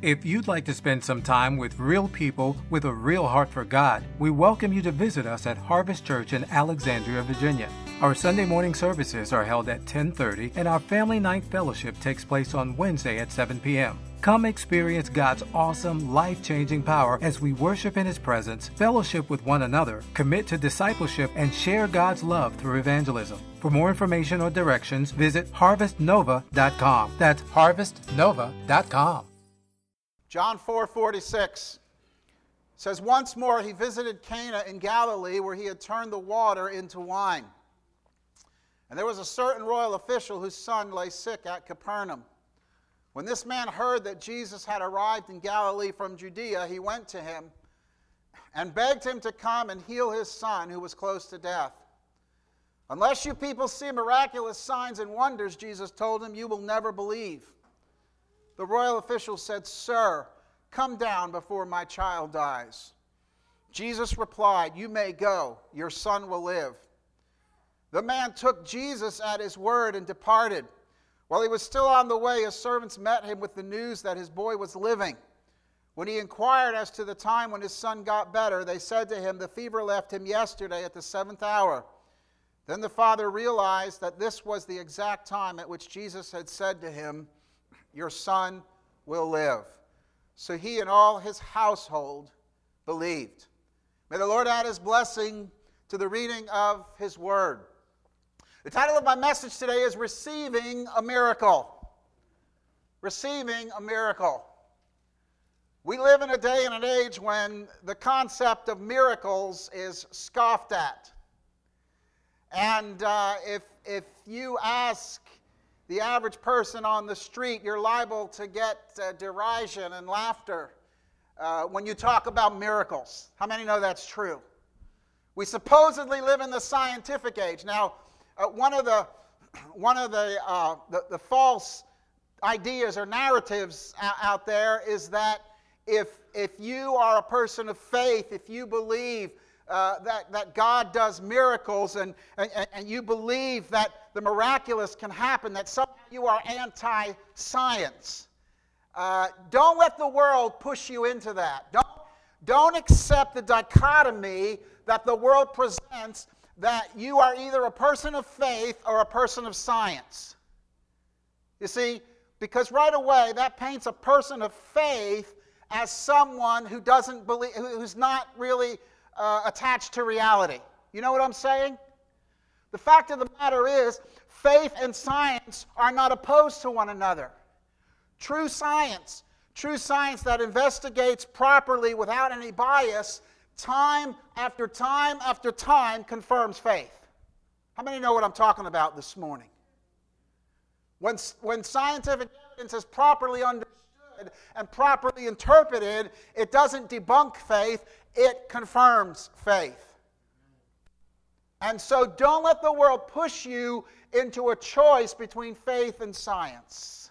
If you'd like to spend some time with real people with a real heart for God, we welcome you to visit us at Harvest Church in Alexandria, Virginia. Our Sunday morning services are held at 10:30, and our Family Night Fellowship takes place on Wednesday at 7 p.m. Come experience God's awesome, life-changing power as we worship in His presence, fellowship with one another, commit to discipleship, and share God's love through evangelism. For more information or directions, visit harvestnova.com. That's harvestnova.com. John 4:46 says, "Once more he visited Cana in Galilee, where he had turned the water into wine. And there was a certain royal official whose son lay sick at Capernaum. When this man heard that Jesus had arrived in Galilee from Judea, he went to him and begged him to come and heal his son, who was close to death. 'Unless you people see miraculous signs and wonders,' Jesus told him, 'you will never believe.' The royal official said, 'Sir, come down before my child dies.' Jesus replied, 'You may go. Your son will live.' The man took Jesus at his word and departed. While he was still on the way, his servants met him with the news that his boy was living. When he inquired as to the time when his son got better, they said to him, 'The fever left him yesterday at the 7th hour.' Then the father realized that this was the exact time at which Jesus had said to him, 'Your son will live.' So he and all his household believed." May the Lord add His blessing to the reading of His word. The title of my message today is Receiving a Miracle. Receiving a miracle. We live in a day and an age when the concept of miracles is scoffed at. And if you ask the average person on the street, you're liable to get derision and laughter when you talk about miracles. How many know that's true? We supposedly live in the scientific age. Now, one of the false ideas or narratives out there is that if you are a person of faith, if you believe that God does miracles and you believe that the miraculous can happen, that somehow you are anti-science. Don't let the world push you into that. Don't accept the dichotomy that the world presents, that you are either a person of faith or a person of science. You see, because right away that paints a person of faith as someone who doesn't believe, who's not really attached to reality. You know what I'm saying? The fact of the matter is, faith and science are not opposed to one another. True science that investigates properly without any bias, time after time after time confirms faith. How many know what I'm talking about this morning? When scientific evidence is properly understood and properly interpreted, it doesn't debunk faith, it confirms faith. And so don't let the world push you into a choice between faith and science.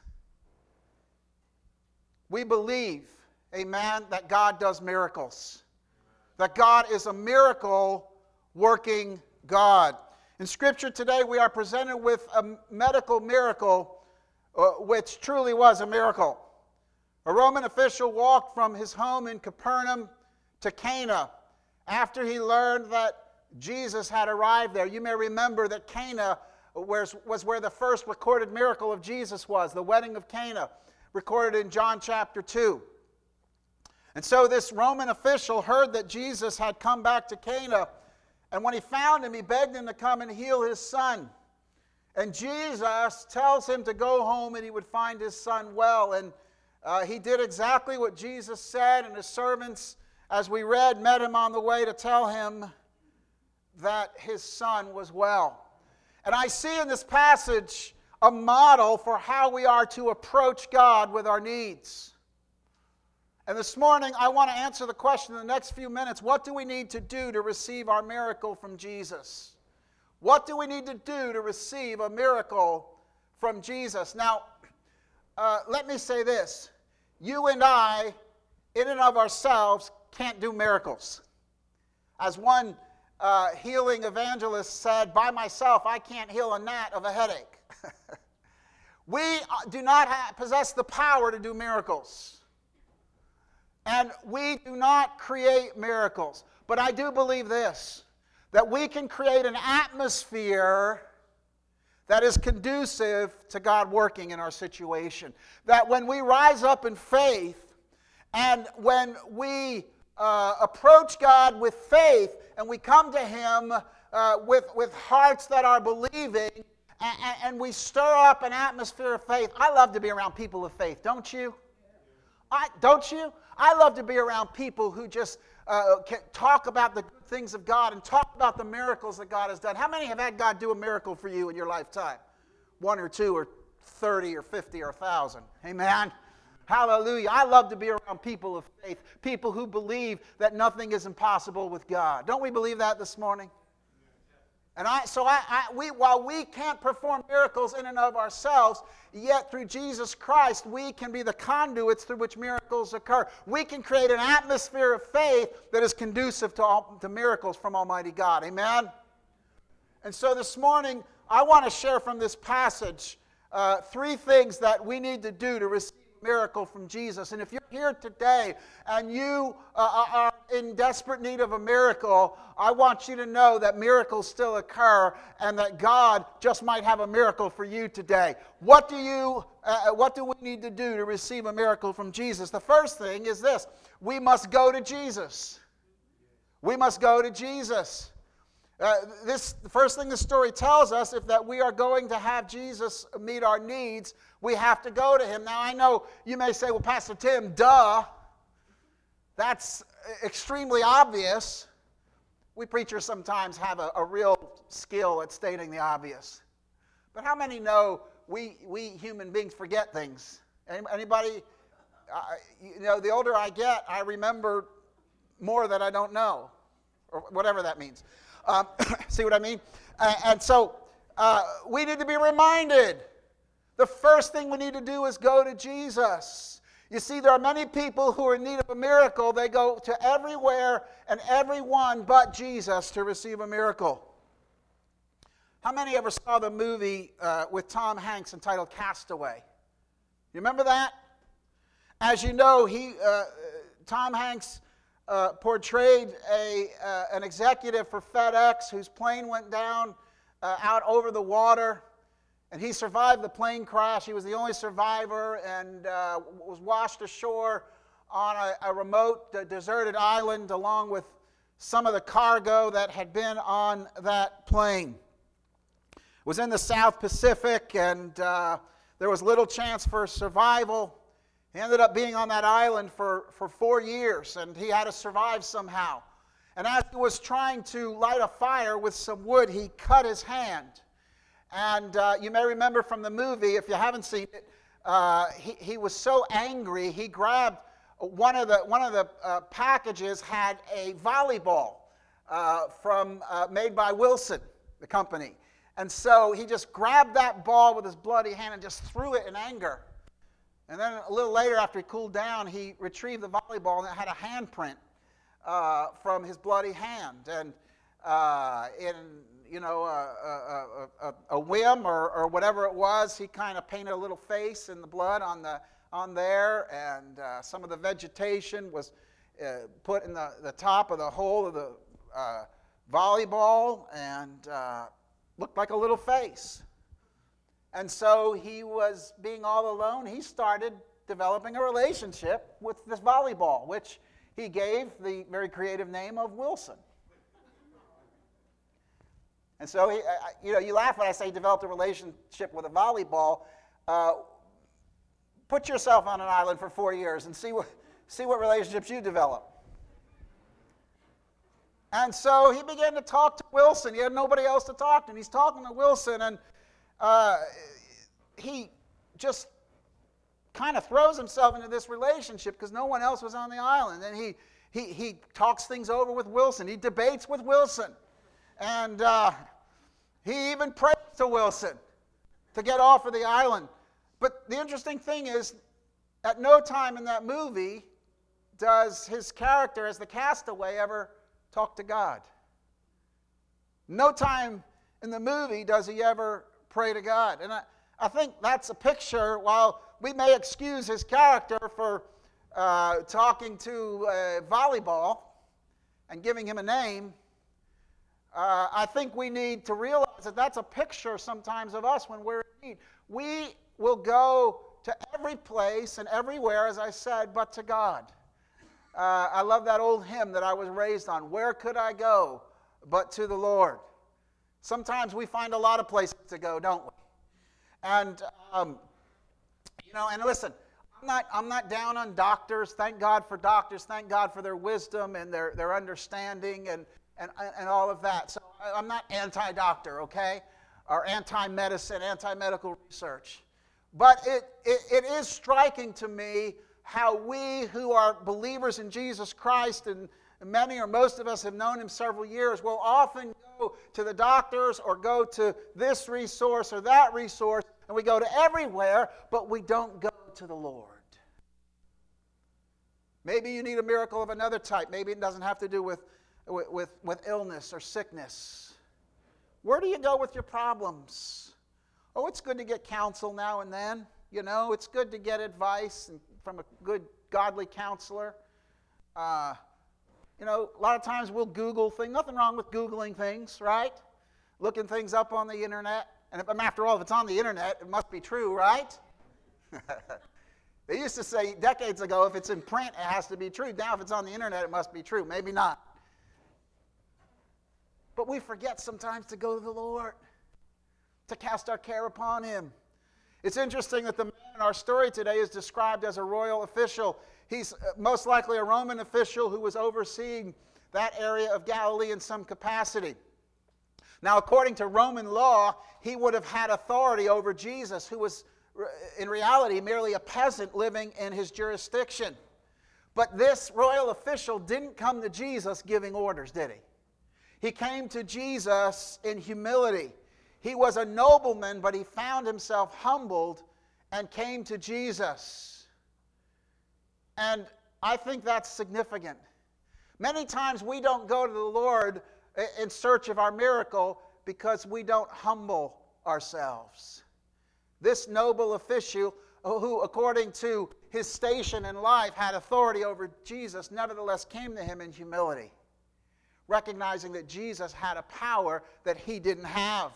We believe, amen, that God does miracles. That God is a miracle-working God. In Scripture today, we are presented with a medical miracle, which truly was a miracle. A Roman official walked from his home in Capernaum to Cana after he learned that Jesus had arrived there. You may remember that Cana was where the first recorded miracle of Jesus was, the wedding of Cana, recorded in John chapter 2. And so this Roman official heard that Jesus had come back to Cana, and when he found him, he begged him to come and heal his son. And Jesus tells him to go home and he would find his son well. And he did exactly what Jesus said, and his servants, as we read, met him on the way to tell him that his son was well. And I see in this passage a model for how we are to approach God with our needs. And this morning, I want to answer the question in the next few minutes, what do we need to do to receive our miracle from Jesus? What do we need to do to receive a miracle from Jesus? Now, let me say this. You and I, in and of ourselves, can't do miracles. As one healing evangelist said, by myself, I can't heal a gnat of a headache. We do not possess the power to do miracles. And we do not create miracles. But I do believe this, that we can create an atmosphere that is conducive to God working in our situation. That when we rise up in faith, and when we approach God with faith, and we come to Him with hearts that are believing, and we stir up an atmosphere of faith. I love to be around people of faith, don't you? Don't you? I love to be around people who just can talk about the good things of God and talk about the miracles that God has done. How many have had God do a miracle for you in your lifetime? 1 or 2 or 30 or 50 or 1,000. Amen? Hallelujah. I love to be around people of faith, people who believe that nothing is impossible with God. Don't we believe that this morning? And while we can't perform miracles in and of ourselves, yet through Jesus Christ, we can be the conduits through which miracles occur. We can create an atmosphere of faith that is conducive to miracles from Almighty God. Amen? And so this morning, I want to share from this passage 3 things that we need to do to receive a miracle from Jesus. And if you're here today and you are in desperate need of a miracle, I want you to know that miracles still occur and that God just might have a miracle for you today. What do we need to do to receive a miracle from Jesus? The first thing is this: we must go to Jesus. We must go to Jesus. The first thing the story tells us is that we are going to have Jesus meet our needs. We have to go to Him. Now, I know you may say, well, Pastor Tim, duh. That's extremely obvious. We preachers sometimes have a real skill at stating the obvious. But how many know we human beings forget things? Anybody? The older I get, I remember more that I don't know, or whatever that means. See what I mean? And so we need to be reminded. The first thing we need to do is go to Jesus. You see, there are many people who are in need of a miracle. They go to everywhere and everyone but Jesus to receive a miracle. How many ever saw the movie with Tom Hanks entitled Castaway? You remember that? As you know, Tom Hanks portrayed an executive for FedEx whose plane went down out over the water. And he survived the plane crash. He was the only survivor and was washed ashore on a remote, deserted island along with some of the cargo that had been on that plane. It was in the South Pacific, and there was little chance for survival. He ended up being on that island for 4 years, and he had to survive somehow. And as he was trying to light a fire with some wood, he cut his hand. And you may remember from the movie, if you haven't seen it, he was so angry, he grabbed one of the packages had a volleyball made by Wilson, the company. And so he just grabbed that ball with his bloody hand and just threw it in anger. And then a little later, after he cooled down, he retrieved the volleyball and it had a handprint from his bloody hand. And a whim or whatever it was, he kind of painted a little face in the blood on there, and some of the vegetation was put in the top of the hole of the volleyball and looked like a little face. And so he was being all alone. He started developing a relationship with this volleyball, which he gave the very creative name of Wilson. And so, you laugh when I say he developed a relationship with a volleyball. Put yourself on an island for 4 years and see what relationships you develop. And so he began to talk to Wilson. He had nobody else to talk to, and he's talking to Wilson, and he just kind of throws himself into this relationship because no one else was on the island. And he talks things over with Wilson. He debates with Wilson. And he even prays to Wilson to get off of the island. But the interesting thing is, at no time in that movie does his character as the castaway ever talk to God. No time in the movie does he ever pray to God. And I think that's a picture, while we may excuse his character for talking to volleyball and giving him a name, I think we need to realize that that's a picture sometimes of us when we're in need. We will go to every place and everywhere, as I said, but to God. I love that old hymn that I was raised on. Where could I go but to the Lord? Sometimes we find a lot of places to go, don't we? And, and listen, I'm not down on doctors. Thank God for doctors. Thank God for their wisdom and their understanding and all of that. So I'm not anti-doctor, okay? Or anti-medicine, anti-medical research. But it is striking to me how we who are believers in Jesus Christ, and many or most of us have known him several years, will often go to the doctors or go to this resource or that resource, and we go to everywhere, but we don't go to the Lord. Maybe you need a miracle of another type. Maybe it doesn't have to do with illness or sickness. Where do you go with your problems? Oh, it's good to get counsel now and then. It's good to get advice from a good, godly counselor. A lot of times we'll Google things. Nothing wrong with Googling things, right? Looking things up on the internet. And after all, if it's on the internet, it must be true, right? They used to say decades ago, if it's in print, it has to be true. Now, if it's on the internet, it must be true. Maybe not. But we forget sometimes to go to the Lord, to cast our care upon him. It's interesting that the man in our story today is described as a royal official. He's most likely a Roman official who was overseeing that area of Galilee in some capacity. Now, according to Roman law, he would have had authority over Jesus, who was in reality merely a peasant living in his jurisdiction. But this royal official didn't come to Jesus giving orders, did he? He came to Jesus in humility. He was a nobleman, but he found himself humbled and came to Jesus. And I think that's significant. Many times we don't go to the Lord in search of our miracle because we don't humble ourselves. This noble official, who according to his station in life had authority over Jesus, nevertheless came to him in humility, recognizing that Jesus had a power that he didn't have.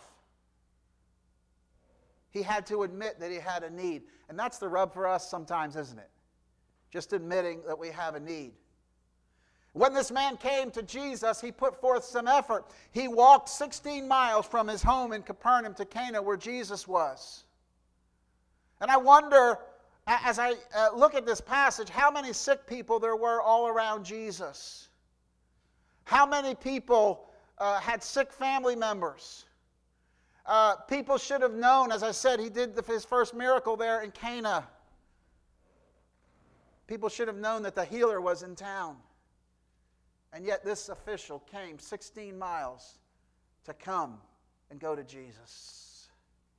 He had to admit that he had a need. And that's the rub for us sometimes, isn't it? Just admitting that we have a need. When this man came to Jesus, he put forth some effort. He walked 16 miles from his home in Capernaum to Cana, where Jesus was. And I wonder, as I look at this passage, how many sick people there were all around Jesus. How many people had sick family members. People should have known, as I said, he did his first miracle there in Cana. People should have known that the healer was in town. And yet this official came 16 miles to come and go to Jesus.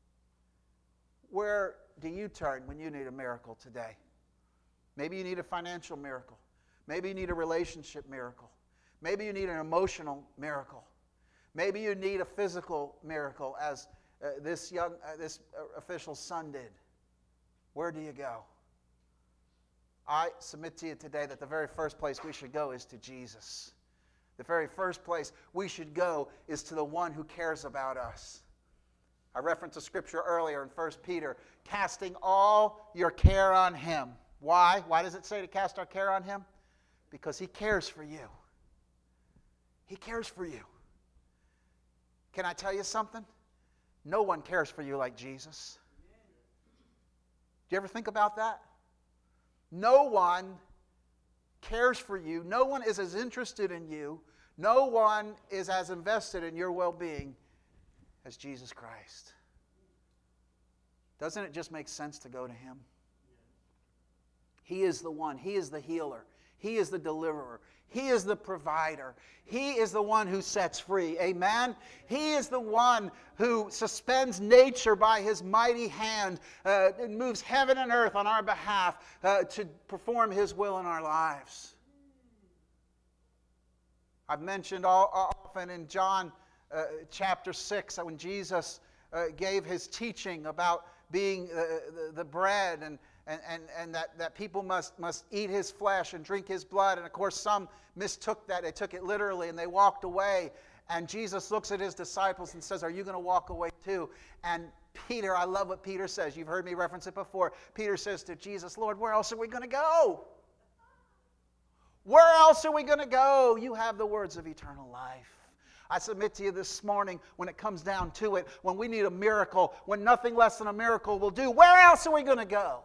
Where do you turn when you need a miracle today? Maybe you need a financial miracle. Maybe you need a relationship miracle. Maybe you need an emotional miracle. Maybe you need a physical miracle, as this official's son did. Where do you go? I submit to you today that the very first place we should go is to Jesus. The very first place we should go is to the one who cares about us. I referenced a scripture earlier in 1 Peter, casting all your care on him. Why? Why does it say to cast our care on him? Because he cares for you. He cares for you. Can I tell you something? No one cares for you like Jesus. Do you ever think about that? No one cares for you. No one is as interested in you. No one is as invested in your well-being as Jesus Christ. Doesn't it just make sense to go to him? He is the one. He is the healer. He is the deliverer. He is the provider. He is the one who sets free. Amen? He is the one who suspends nature by his mighty hand and moves heaven and earth on our behalf to perform his will in our lives. I've mentioned often in John chapter 6 when Jesus gave his teaching about being the bread and that people must eat his flesh and drink his blood. And of course, some mistook that. They took it literally and they walked away. And Jesus looks at his disciples and says, are you going to walk away too? And Peter, I love what Peter says. You've heard me reference it before. Peter says to Jesus, Lord, where else are we going to go? Where else are we going to go? You have the words of eternal life. I submit to you this morning, when it comes down to it, when we need a miracle, when nothing less than a miracle will do, where else are we going to go?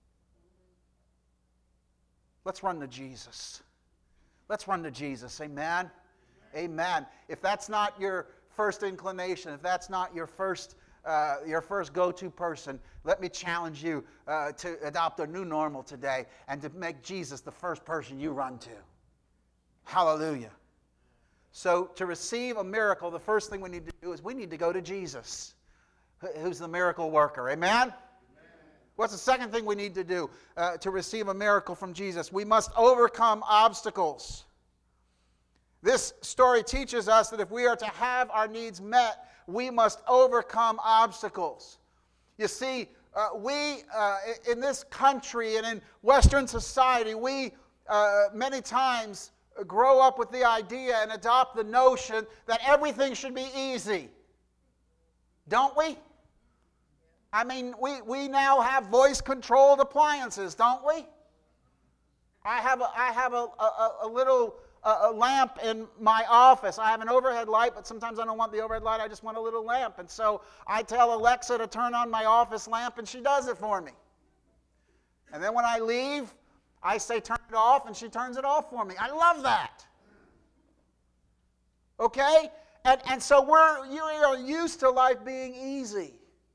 Let's run to Jesus. Let's run to Jesus. Amen? Amen. If that's not your first inclination, if that's not your first go-to person, let me challenge you to adopt a new normal today and to make Jesus the first person you run to. Hallelujah. So to receive a miracle, the first thing we need to do is we need to go to Jesus, who's the miracle worker. Amen? What's the second thing we need to do to receive a miracle from Jesus? We must overcome obstacles. This story teaches us that if we are to have our needs met, we must overcome obstacles. You see, we in this country and in Western society, we many times grow up with the idea and adopt the notion that everything should be easy. Don't we? I mean, we now have voice-controlled appliances, don't we? I have a little lamp in my office. I have an overhead light, but sometimes I don't want the overhead light. I just want a little lamp. And so I tell Alexa to turn on my office lamp, and she does it for me. And then when I leave, I say turn it off, and she turns it off for me. I love that. Okay? And so you are used to life being easy.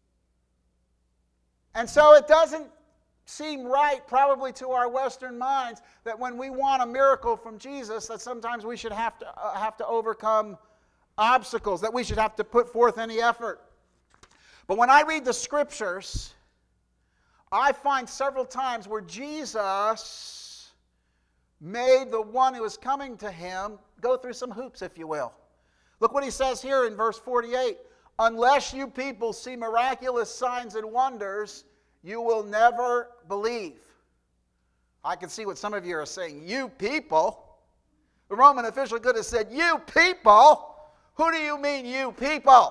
And so it doesn't seem right, probably to our Western minds, that when we want a miracle from Jesus, that sometimes we should have to overcome obstacles, that we should have to put forth any effort. But when I read the Scriptures, I find several times where Jesus made the one who was coming to him go through some hoops, if you will. Look what he says here in verse 48. Unless you people see miraculous signs and wonders, you will never believe. I can see what some of you are saying. You people? The Roman official could have said, you people? Who do you mean, you people?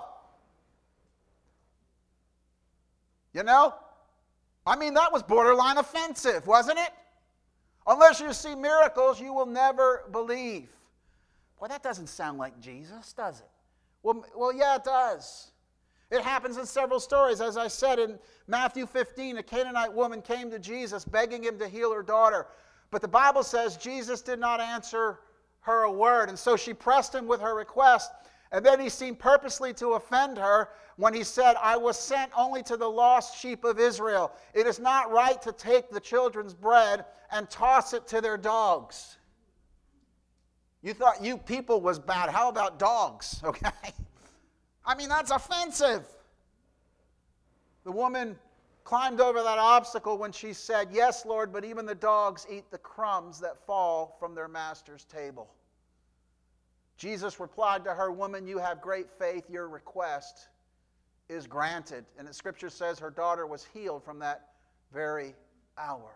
You know? I mean, that was borderline offensive, wasn't it? Unless you see miracles, you will never believe. Boy, that doesn't sound like Jesus, does it? Well, yeah, it does. It happens in several stories. As I said, in Matthew 15, a Canaanite woman came to Jesus begging him to heal her daughter. But the Bible says Jesus did not answer her a word. And so she pressed him with her request. And then he seemed purposely to offend her when he said, I was sent only to the lost sheep of Israel. It is not right to take the children's bread and toss it to their dogs. You thought you people was bad. How about dogs? Okay? I mean, that's offensive. The woman climbed over that obstacle when she said, yes, Lord, but even the dogs eat the crumbs that fall from their master's table. Jesus replied to her, woman, you have great faith. Your request is granted. And the Scripture says her daughter was healed from that very hour.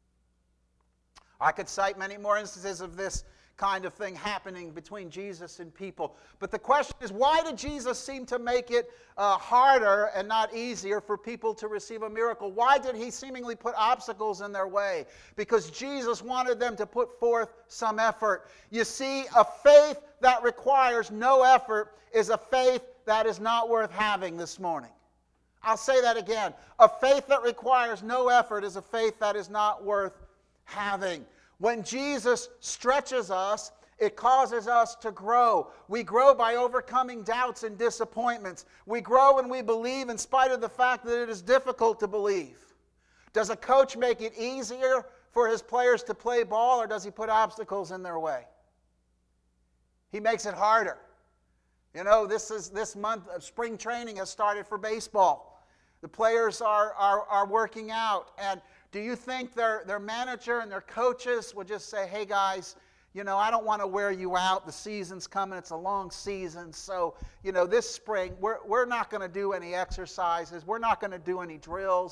I could cite many more instances of this kind of thing happening between Jesus and people. But the question is, why did Jesus seem to make it harder and not easier for people to receive a miracle? Why did he seemingly put obstacles in their way? Because Jesus wanted them to put forth some effort. You see, a faith that requires no effort is a faith that is not worth having this morning. I'll say that again. A faith that requires no effort is a faith that is not worth having. When Jesus stretches us, it causes us to grow. We grow by overcoming doubts and disappointments. We grow and we believe in spite of the fact that it is difficult to believe. Does a coach make it easier for his players to play ball, or does he put obstacles in their way? He makes it harder. You know, this month of spring training has started for baseball. The players are working out, and do you think their manager and their coaches would just say, hey guys, you know, I don't want to wear you out. The season's coming. It's a long season. So, you know, this spring, we're not going to do any exercises. We're not going to do any drills.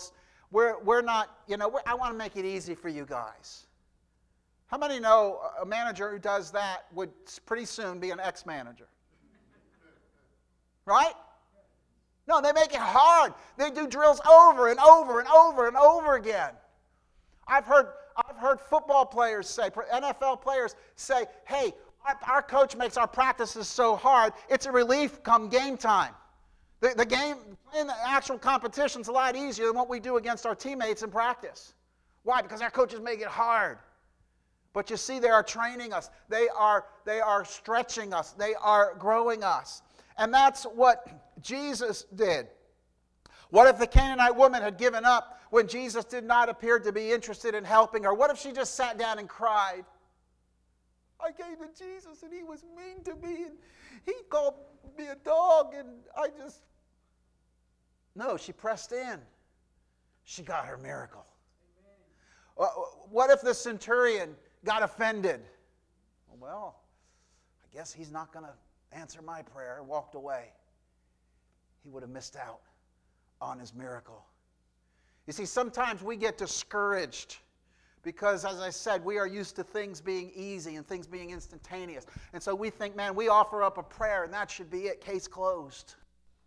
We're not, I want to make it easy for you guys. How many know a manager who does that would pretty soon be an ex-manager? Right? No, they make it hard. They do drills over and over and over and over again. I've heard football players say, NFL players say, hey, our coach makes our practices so hard, it's a relief come game time. The game, playing the actual competition is a lot easier than what we do against our teammates in practice. Why? Because our coaches make it hard. But you see, they are training us. They are stretching us. They are growing us. And that's what Jesus did. What if the Canaanite woman had given up when Jesus did not appear to be interested in helping her? What if she just sat down and cried? I gave to Jesus and he was mean to me and he called me a dog and I just... No, she pressed in. She got her miracle. What if the centurion got offended? Well, I guess he's not going to answer my prayer, and walked away. He would have missed out on his miracle. You see, sometimes we get discouraged because, as I said, we are used to things being easy and things being instantaneous. And so we think, man, we offer up a prayer and that should be it, case closed.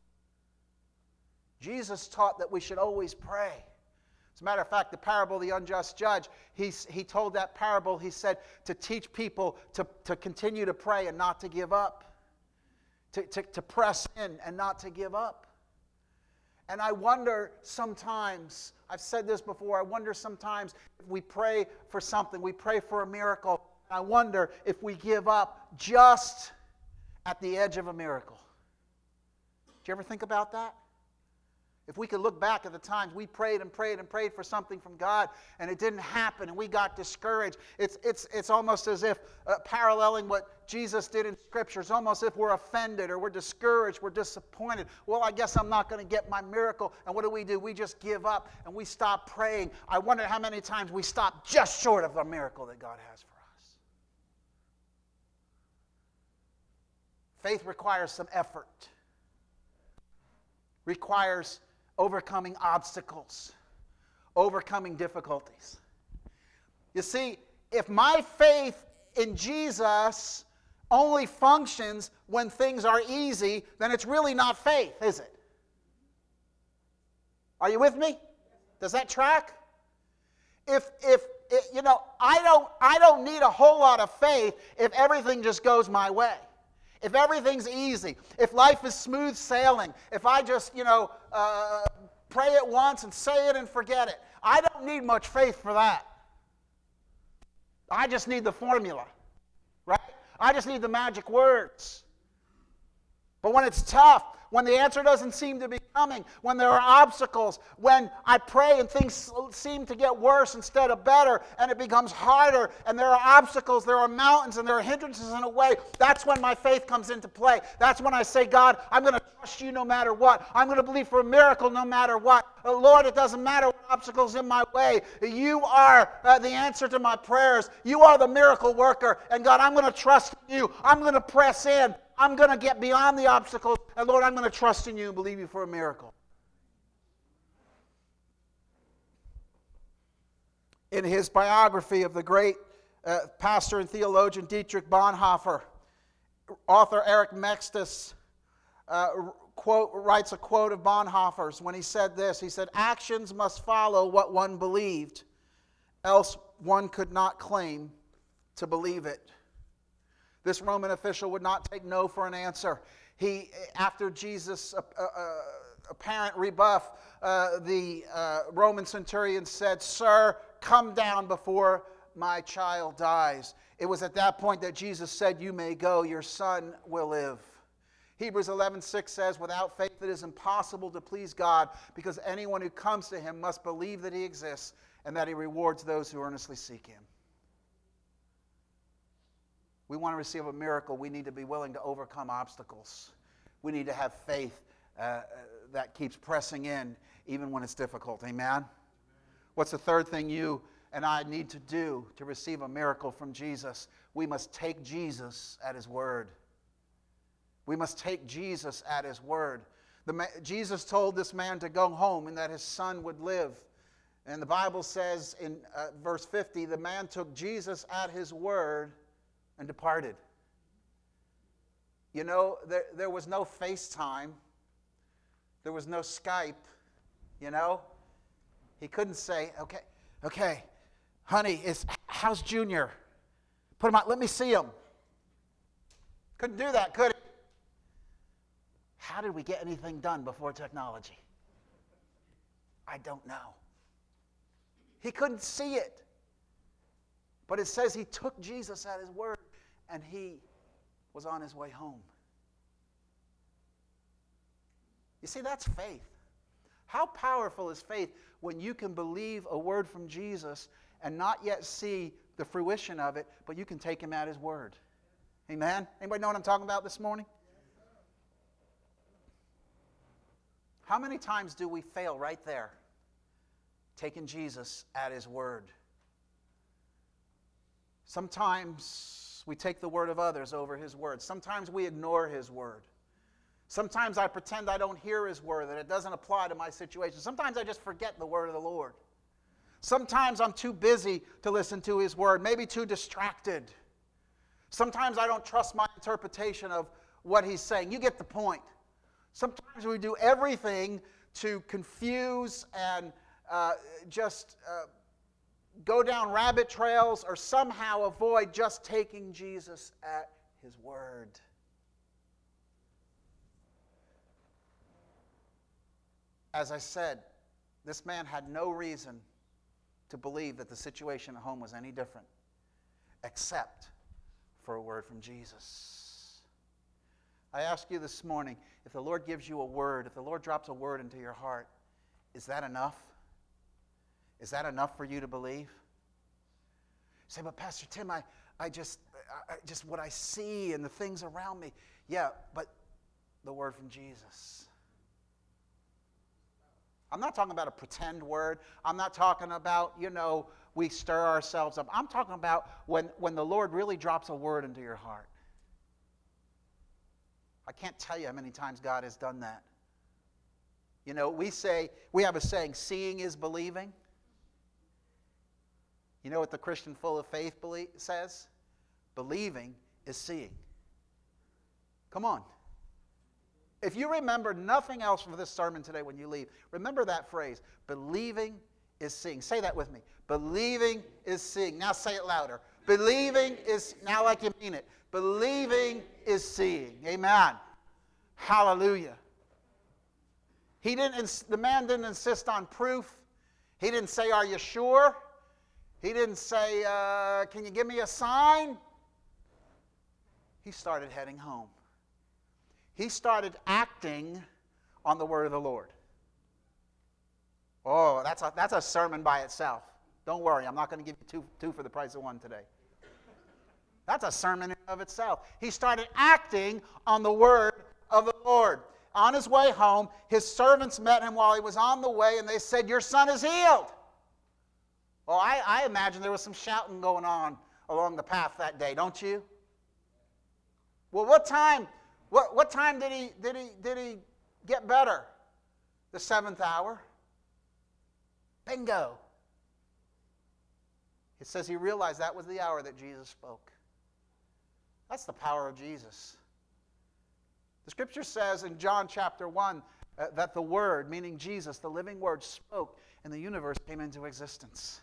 Jesus taught that we should always pray. As a matter of fact, the parable of the unjust judge, he told that parable, he said, to teach people to continue to pray and not to give up. To press in and not to give up. And I wonder sometimes, I've said this before, I wonder sometimes if we pray for something, we pray for a miracle, I wonder if we give up just at the edge of a miracle. Did you ever think about that? If we could look back at the times we prayed and prayed and prayed for something from God and it didn't happen and we got discouraged, it's almost as if paralleling what Jesus did in Scripture. It's almost as if we're offended or we're discouraged, we're disappointed. Well, I guess I'm not going to get my miracle. And what do? We just give up and we stop praying. I wonder how many times we stop just short of the miracle that God has for us. Faith requires some effort. Requires overcoming obstacles, overcoming difficulties. You see, if my faith in Jesus only functions when things are easy, then it's really not faith, is it? Are you with me? Does that track? I don't need a whole lot of faith if everything just goes my way. If everything's easy, if life is smooth sailing, if I just, pray it once and say it and forget it. I don't need much faith for that. I just need the formula, right? I just need the magic words. But when it's tough, when the answer doesn't seem to be coming, when there are obstacles, when I pray and things seem to get worse instead of better, and it becomes harder, and there are obstacles, there are mountains, and there are hindrances in a way, that's when my faith comes into play. That's when I say, God, I'm going to trust you no matter what. I'm going to believe for a miracle no matter what. Lord, it doesn't matter what obstacles in my way. You are the answer to my prayers. You are the miracle worker. And God, I'm going to trust you. I'm going to press in. I'm going to get beyond the obstacles. And Lord, I'm going to trust in you and believe you for a miracle. In his biography of the great pastor and theologian Dietrich Bonhoeffer, author Eric Mextus writes a quote of Bonhoeffer's when he said this. He said, "Actions must follow what one believed, else one could not claim to believe it." This Roman official would not take no for an answer. After Jesus' apparent rebuff, the Roman centurion said, "Sir, come down before my child dies." It was at that point that Jesus said, "You may go, your son will live." Hebrews 11:6 says, "Without faith it is impossible to please God, because anyone who comes to him must believe that he exists and that he rewards those who earnestly seek him." We want to receive a miracle. We need to be willing to overcome obstacles. We need to have faith that keeps pressing in even when it's difficult. Amen? What's the third thing you and I need to do to receive a miracle from Jesus? We must take Jesus at his word. We must take Jesus at his word. Jesus told this man to go home and that his son would live. And the Bible says in verse 50, the man took Jesus at his word and departed. You know, there was no FaceTime. There was no Skype, you know. He couldn't say, okay, honey, how's Junior? Put him out, let me see him. Couldn't do that, could he? How did we get anything done before technology? I don't know. He couldn't see it. But it says he took Jesus at his word and he was on his way home. You see, that's faith. How powerful is faith when you can believe a word from Jesus and not yet see the fruition of it, but you can take him at his word? Amen? Anybody know what I'm talking about this morning? How many times do we fail right there, taking Jesus at his word? Sometimes we take the word of others over his word. Sometimes we ignore his word. Sometimes I pretend I don't hear his word, that it doesn't apply to my situation. Sometimes I just forget the word of the Lord. Sometimes I'm too busy to listen to his word, maybe too distracted. Sometimes I don't trust my interpretation of what he's saying. You get the point. Sometimes we do everything to confuse and just go down rabbit trails or somehow avoid just taking Jesus at his word. As I said, this man had no reason to believe that the situation at home was any different, except for a word from Jesus. I ask you this morning, if the Lord gives you a word, if the Lord drops a word into your heart, is that enough? Is that enough for you to believe? You say, but Pastor Tim, I just what I see and the things around me. Yeah, but the word from Jesus. I'm not talking about a pretend word. I'm not talking about, we stir ourselves up. I'm talking about when the Lord really drops a word into your heart. I can't tell you how many times God has done that. We have a saying, seeing is believing. You know what the Christian full of faith says? Believing is seeing. Come on. If you remember nothing else from this sermon today when you leave, remember that phrase, believing is seeing. Say that with me. Believing is seeing. Now say it louder. Believing is, now like you mean it. Believing is seeing. Amen. Hallelujah. The man didn't insist on proof. He didn't say, are you sure? He didn't say, can you give me a sign? He started heading home. He started acting on the word of the Lord. Oh, that's a sermon by itself. Don't worry, I'm not going to give you two for the price of one today. That's a sermon in and of itself. He started acting on the word of the Lord. On his way home, his servants met him while he was on the way, and they said, your son is healed. Well, I imagine there was some shouting going on along the path that day, don't you? Well, what time did he get better? The 7th hour. Bingo. It says he realized that was the hour that Jesus spoke. That's the power of Jesus. The scripture says in John chapter 1 that the Word, meaning Jesus, the living Word, spoke and the universe came into existence.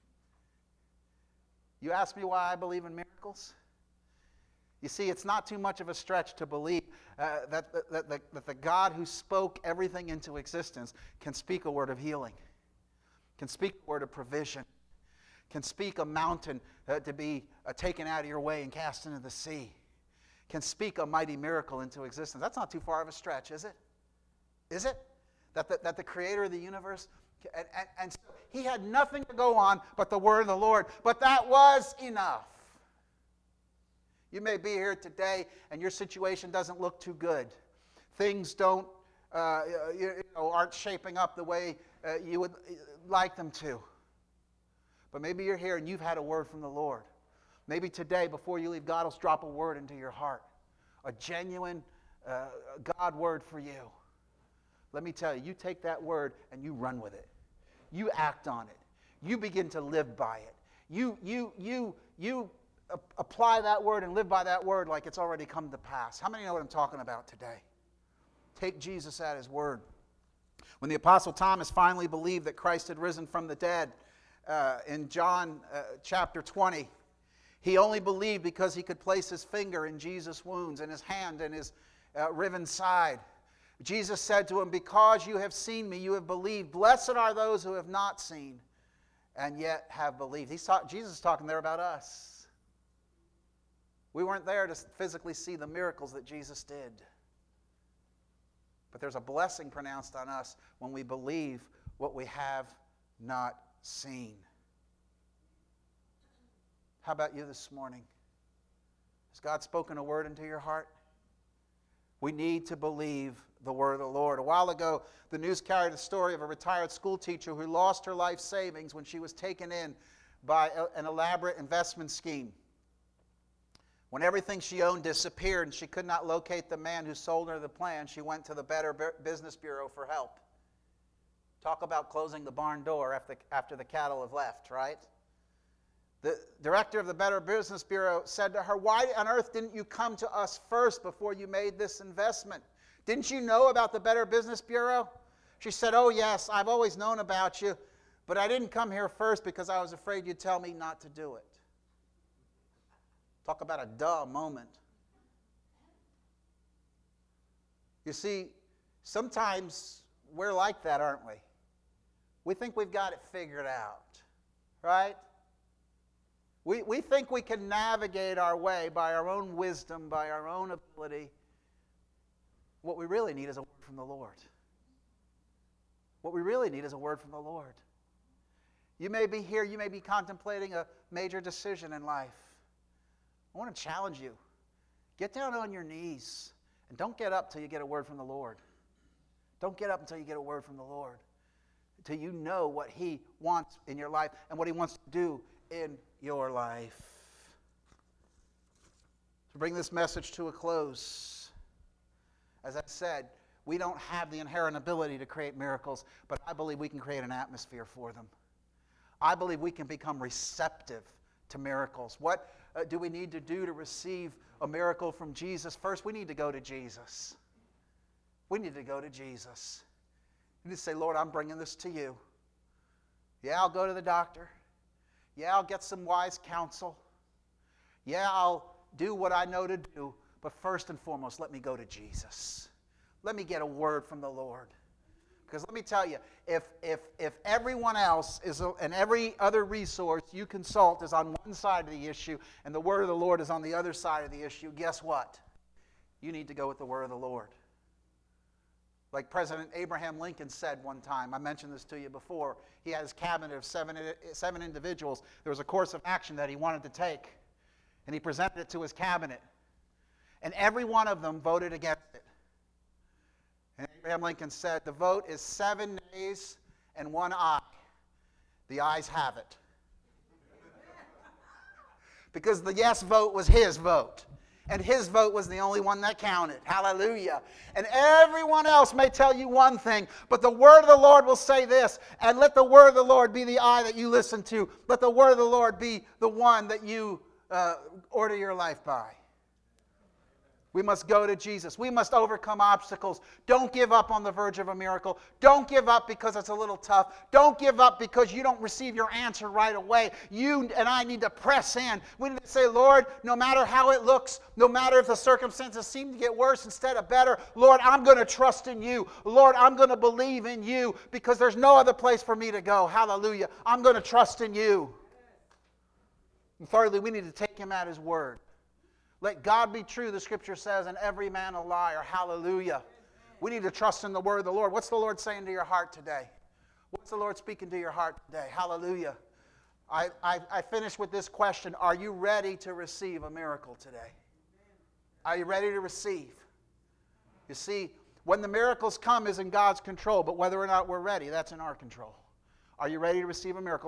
You ask me why I believe in miracles? You see, it's not too much of a stretch to believe that the God who spoke everything into existence can speak a word of healing, can speak a word of provision, can speak a mountain to be taken out of your way and cast into the sea, can speak a mighty miracle into existence. That's not too far of a stretch, is it? Is it? That the creator of the universe, and so he had nothing to go on but the word of the Lord, but that was enough. You may be here today and your situation doesn't look too good. Things aren't shaping up the way you would like them to. But maybe you're here and you've had a word from the Lord. Maybe today, before you leave, God will drop a word into your heart. A genuine God word for you. Let me tell you, you take that word and you run with it. you act on it. You begin to live by it. You apply that word and live by that word like it's already come to pass. How many know what I'm talking about today? Take Jesus at His word. When the Apostle Thomas finally believed that Christ had risen from the dead in John chapter 20, he only believed because he could place his finger in Jesus' wounds and his hand in his riven side. Jesus said to him, "Because you have seen me, you have believed. Blessed are those who have not seen and yet have believed." Jesus is talking there about us. We weren't there to physically see the miracles that Jesus did. But there's a blessing pronounced on us when we believe what we have not seen. How about you this morning? Has God spoken a word into your heart? We need to believe the word of the Lord. A while ago, the news carried a story of a retired school teacher who lost her life savings when she was taken in by an elaborate investment scheme. When everything she owned disappeared and she could not locate the man who sold her the plan, she went to the Better Business Bureau for help. Talk about closing the barn door after the cattle have left, right? The director of the Better Business Bureau said to her, "Why on earth didn't you come to us first before you made this investment? Didn't you know about the Better Business Bureau?" She said, "Oh yes, I've always known about you, but I didn't come here first because I was afraid you'd tell me not to do it." Talk about a duh moment. You see, sometimes we're like that, aren't we? We think we've got it figured out, right? We think we can navigate our way by our own wisdom, by our own ability. What we really need is a word from the Lord. What we really need is a word from the Lord. You may be here, you may be contemplating a major decision in life. I want to challenge you. Get down on your knees and don't get up till you get a word from the Lord. Don't get up until you get a word from the Lord. Until you know what He wants in your life and what He wants to do in your life. To bring this message to a close, as I said, we don't have the inherent ability to create miracles, but I believe we can create an atmosphere for them. I believe we can become receptive to miracles. What do we need to do to receive a miracle from Jesus? First, we need to go to Jesus. We need to go to Jesus. You need to say, "Lord, I'm bringing this to you. Yeah, I'll go to the doctor. Yeah, I'll get some wise counsel. Yeah, I'll do what I know to do. But first and foremost, let me go to Jesus. Let me get a word from the Lord." Because let me tell you, if everyone else and every other resource you consult is on one side of the issue and the word of the Lord is on the other side of the issue, guess what? You need to go with the word of the Lord. Like President Abraham Lincoln said one time, I mentioned this to you before, he had his cabinet of seven individuals. There was a course of action that he wanted to take, and he presented it to his cabinet. And every one of them voted against it. And Abraham Lincoln said, "The vote is 7 nays and 1 aye. The ayes have it." Because the yes vote was his vote. And his vote was the only one that counted. Hallelujah. And everyone else may tell you one thing, but the word of the Lord will say this. And let the word of the Lord be the eye that you listen to. Let the word of the Lord be the one that you order your life by. We must go to Jesus. We must overcome obstacles. Don't give up on the verge of a miracle. Don't give up because it's a little tough. Don't give up because you don't receive your answer right away. You and I need to press in. We need to say, "Lord, no matter how it looks, no matter if the circumstances seem to get worse instead of better, Lord, I'm going to trust in you. Lord, I'm going to believe in you because there's no other place for me to go." Hallelujah. I'm going to trust in you. And thirdly, we need to take Him at His word. Let God be true, the Scripture says, and every man a liar. Hallelujah. We need to trust in the word of the Lord. What's the Lord saying to your heart today? What's the Lord speaking to your heart today? Hallelujah. I finish with this question. Are you ready to receive a miracle today? Are you ready to receive? You see, when the miracles come is in God's control, but whether or not we're ready, that's in our control. Are you ready to receive a miracle?